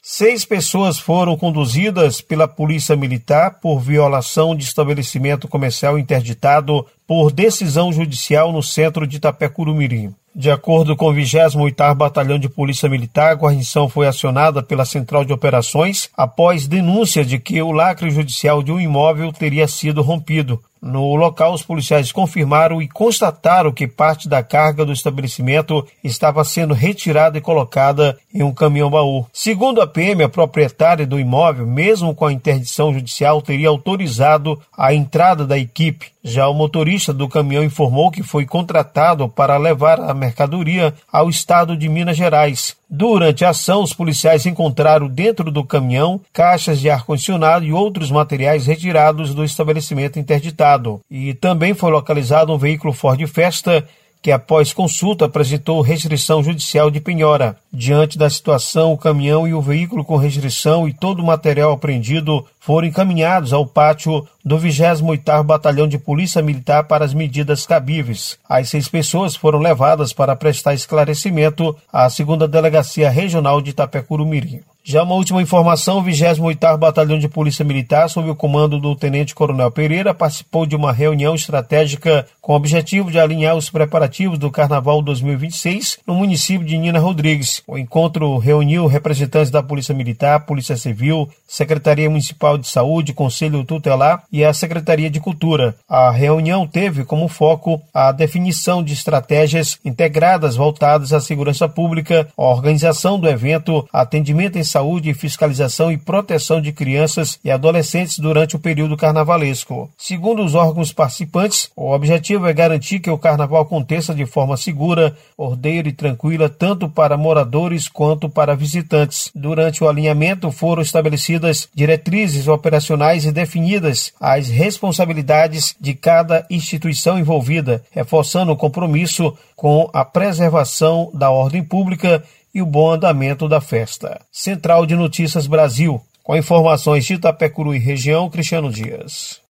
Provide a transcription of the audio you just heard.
6 pessoas foram conduzidas pela Polícia Militar por violação de estabelecimento comercial interditado por decisão judicial no centro de Itapecuru-Mirim. De acordo com o 28º Batalhão de Polícia Militar, a guarnição foi acionada pela Central de Operações após denúncia de que o lacre judicial de um imóvel teria sido rompido. No local, os policiais confirmaram e constataram que parte da carga do estabelecimento estava sendo retirada e colocada em um caminhão-baú. Segundo a PM, a proprietária do imóvel, mesmo com a interdição judicial, teria autorizado a entrada da equipe. Já o motorista do caminhão informou que foi contratado para levar a mercadoria ao estado de Minas Gerais. Durante a ação, os policiais encontraram dentro do caminhão caixas de ar-condicionado e outros materiais retirados do estabelecimento interditado. E também foi localizado um veículo Ford Fiesta que, após consulta, apresentou restrição judicial de penhora. Diante da situação, o caminhão e o veículo com restrição e todo o material apreendido foram encaminhados ao pátio do 28º Batalhão de Polícia Militar para as medidas cabíveis. As 6 pessoas foram levadas para prestar esclarecimento à 2ª Delegacia Regional de Itapecuru-Mirim. Já uma última informação, o 28º Batalhão de Polícia Militar, sob o comando do Tenente Coronel Pereira, participou de uma reunião estratégica com o objetivo de alinhar os preparativos do Carnaval 2026 no município de Nina Rodrigues. O encontro reuniu representantes da Polícia Militar, Polícia Civil, Secretaria Municipal de Saúde, Conselho Tutelar e a Secretaria de Cultura. A reunião teve como foco a definição de estratégias integradas voltadas à segurança pública, a organização do evento, atendimento em saúde, fiscalização e proteção de crianças e adolescentes durante o período carnavalesco. Segundo os órgãos participantes, o objetivo é garantir que o carnaval aconteça de forma segura, ordeira e tranquila, tanto para moradores quanto para visitantes. Durante o alinhamento foram estabelecidas diretrizes operacionais e definidas as responsabilidades de cada instituição envolvida, reforçando o compromisso com a preservação da ordem pública e o bom andamento da festa. Central de Notícias Brasil, com informações de Itapecuru e região, Cristiano Dias.